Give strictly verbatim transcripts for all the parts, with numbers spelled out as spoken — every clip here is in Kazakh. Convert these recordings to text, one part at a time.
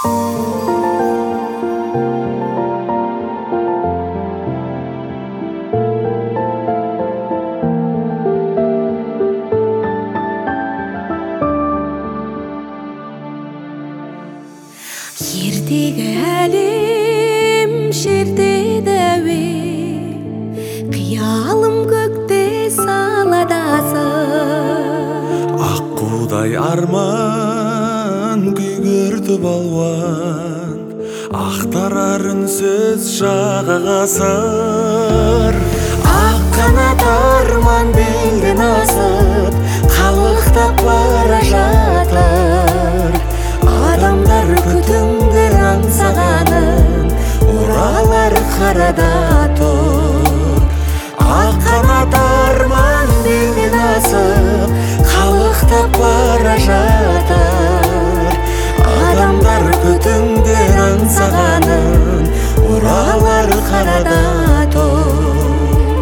Жердегі әлем, жерде дәуе, қиялым көкте саладасың. Аққудай арман күйгіртіп алуан, ақтарар үнсіз жағағасыр. Ақ қанат арман белден асып, қалықтап бара жатыр. Адамдар күтімді аңсағанын, оралар қарада тұр. Ақ қанат арман белден асып, қалықтап бара жатыр. Адамдар күтімді аңсағанын, оралар қарада тұр.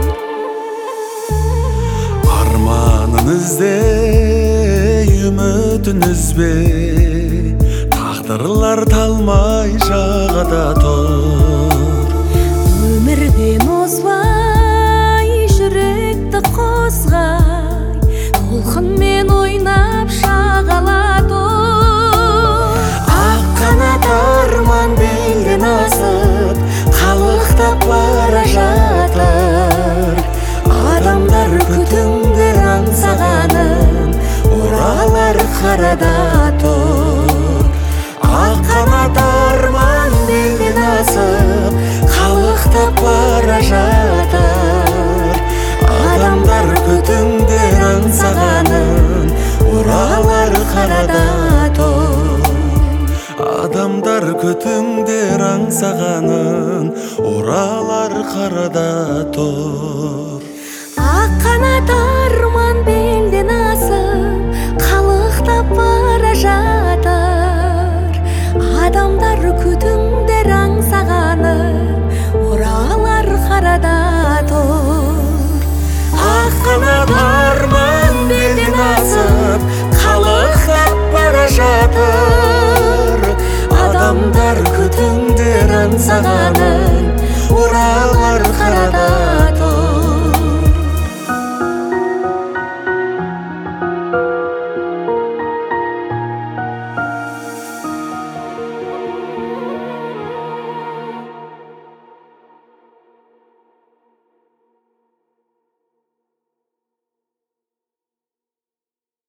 Арманын ізде, үмітін үзбе, тағдырлар талмай жағада тұр. Өмірден озбай, жүректі қозғай, толқынмен ойнап шағала тұр. Ақ қанат арман белден асып, қалықтап бара жатыр. Адамдар күтімді аңсағанын, оралар қарада тұр. Ақ қанат арман белден асып, қалықтап бара жатыр. Адамдар күтімді аңсағанын, оралар қарада тұр. Адамдар күтімдер аңсағанын, оралар қарада тұр. Ақ қанат арман белден асып, қалықтап бара жатыр. Адамдар күтімдер аңсағанын, оралар қарада тұр. Ақ қанат